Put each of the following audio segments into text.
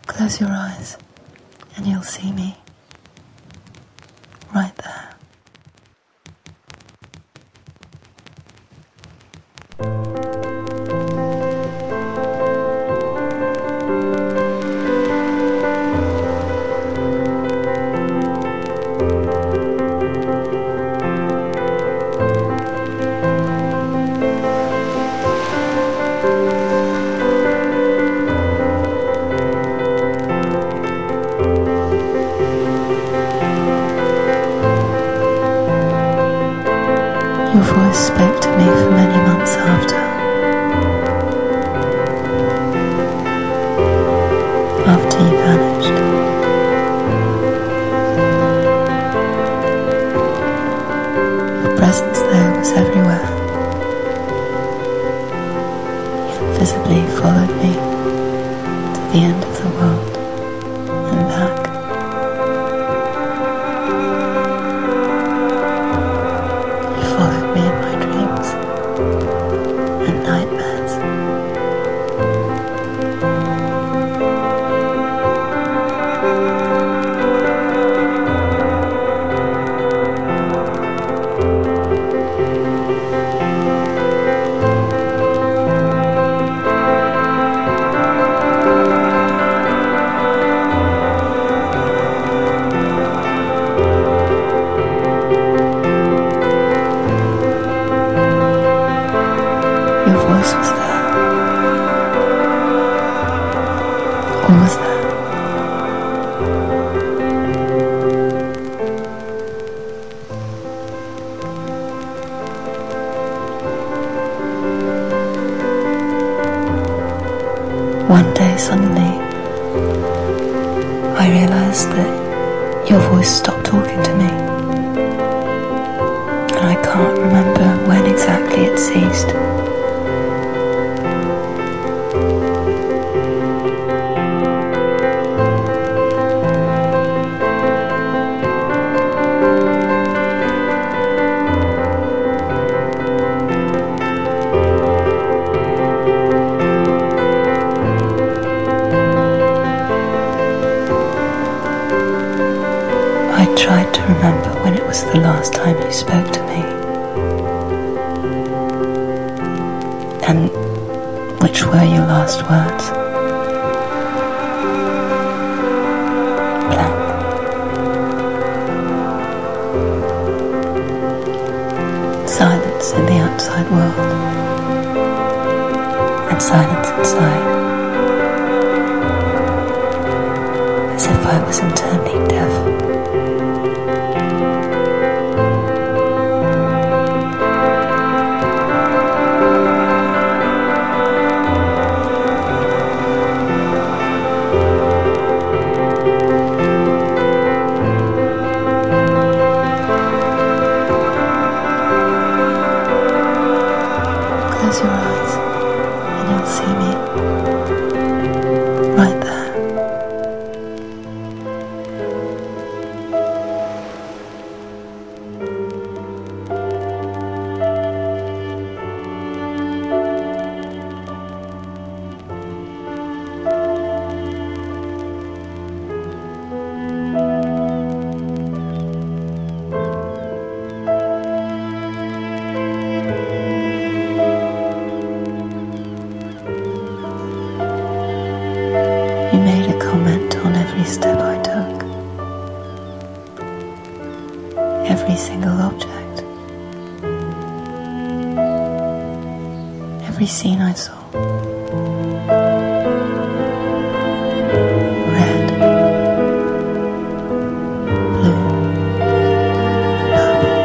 Close your eyes and you'll see me right there. Your voice spoke to me for many months after you vanished. Your presence there was everywhere. You invisibly followed me to the end of the world and back. Followed me in my dreams and nightmares. Your voice was there, always there. One day suddenly, I realized that your voice stopped talking to me, and I can't remember when exactly it ceased. I tried to remember when it was the last time you spoke to me, and which were your last words. Blank. Silence in the outside world, and silence inside, as if I was internally deaf. Close your eyes and you'll see me right there. You made a comment on every step I took, every single object, every scene I saw. Red, blue, purple,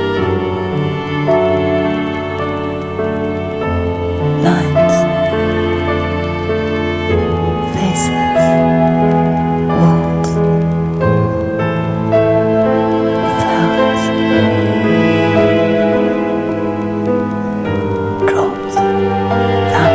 lines, faces, walls, flowers, drops,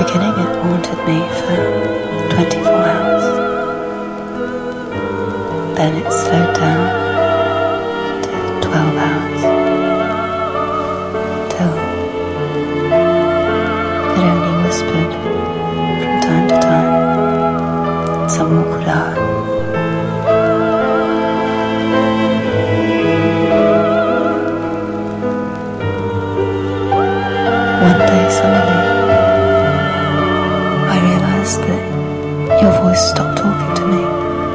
beginning it haunted me for 24 hours. Then it slowed down to 12 hours. Till it only whispered from time to time in some awkward hour. One day suddenly I realized that your voice stopped talking to me,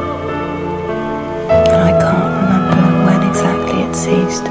and I can't remember when exactly it ceased.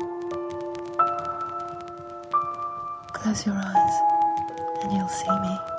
Close your eyes and you'll see me.